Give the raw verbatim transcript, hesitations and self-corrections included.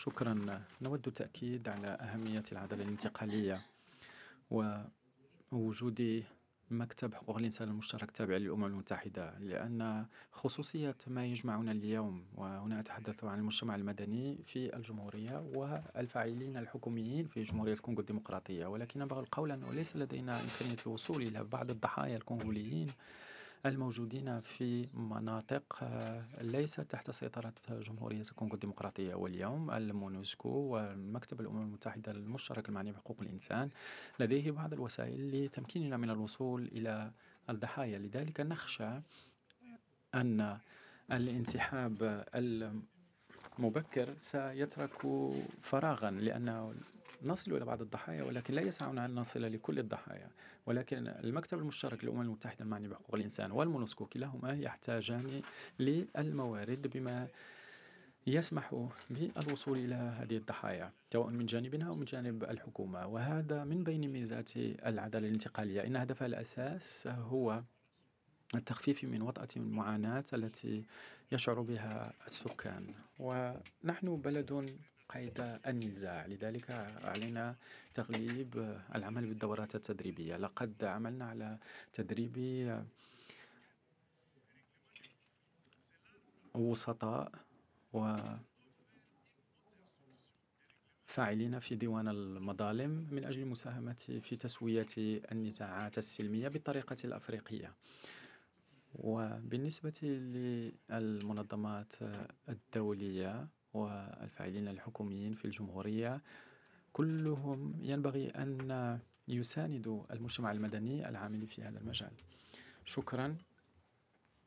شكرا. نود التأكيد على أهمية العدالة الانتقالية ووجود مكتب حقوق الإنسان المشترك تابع للأمم المتحدة، لأن خصوصية ما يجمعنا اليوم، وهنا أتحدث عن المجتمع المدني في الجمهورية والفاعلين الحكوميين في جمهورية الكونغو الديمقراطية. ولكن أبغى القول أنه ليس لدينا إمكانية الوصول إلى بعض الضحايا الكونغوليين الموجودين في مناطق آه، ليست تحت سيطرة جمهورية الكونغو الديمقراطية. واليوم المونوسكو ومكتب الأمم المتحدة المشترك المعني بحقوق الإنسان لديه بعض الوسائل لتمكيننا من الوصول إلى الضحايا. لذلك نخشى أن الانسحاب المبكر سيترك فراغا، لأنه نصل إلى بعض الضحايا ولكن لا يسعنا أن نصل لكل الضحايا. ولكن المكتب المشترك للأمم المتحدة المعني بحقوق الإنسان والمونسكو كلاهما يحتاجان للموارد بما يسمح بالوصول إلى هذه الضحايا، سواء من جانبنا أو من جانب الحكومة. وهذا من بين ميزات العدالة الانتقالية، إن هدفها الأساس هو التخفيف من وطأة المعاناة التي يشعر بها السكان. ونحن بلد قيد النزاع، لذلك علينا تغليب العمل بالدورات التدريبية. لقد عملنا على تدريب وسطاء وفاعلين في ديوان المظالم من أجل المساهمة في تسوية النزاعات السلمية بالطريقة الأفريقية. وبالنسبة للمنظمات الدولية والفاعلين الحكوميين في الجمهورية، كلهم ينبغي أن يساندوا المجتمع المدني العامل في هذا المجال. شكرا.